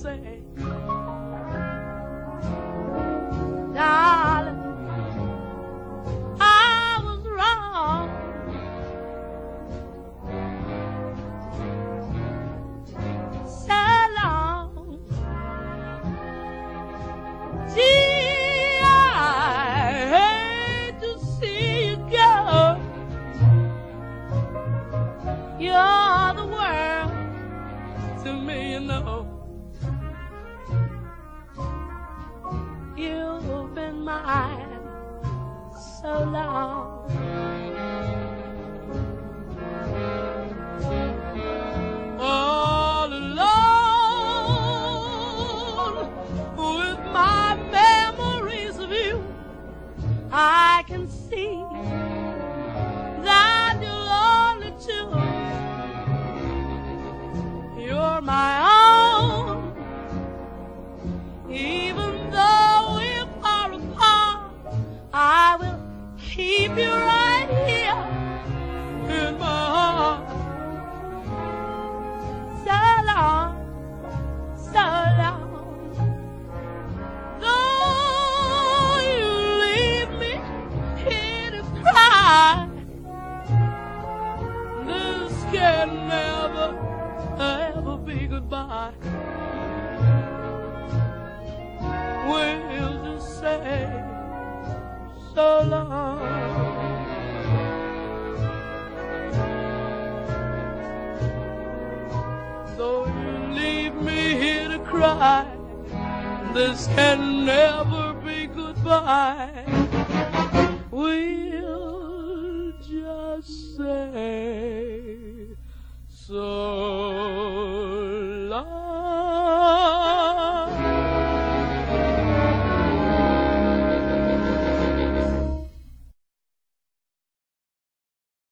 say, darling, I was wrong. So long. Gee, I hate to see you go. You're the world to me, you know. You've been mine so long. All alone with my memories of you, I can see that you're only two. You're my own, even though we're far apart. I will keep you right here in my heart. So long, so long. Though you leave me here to cry, this can never, ever be goodbye. We'll just say so long. Though you leave me here to cry, this can never be goodbye.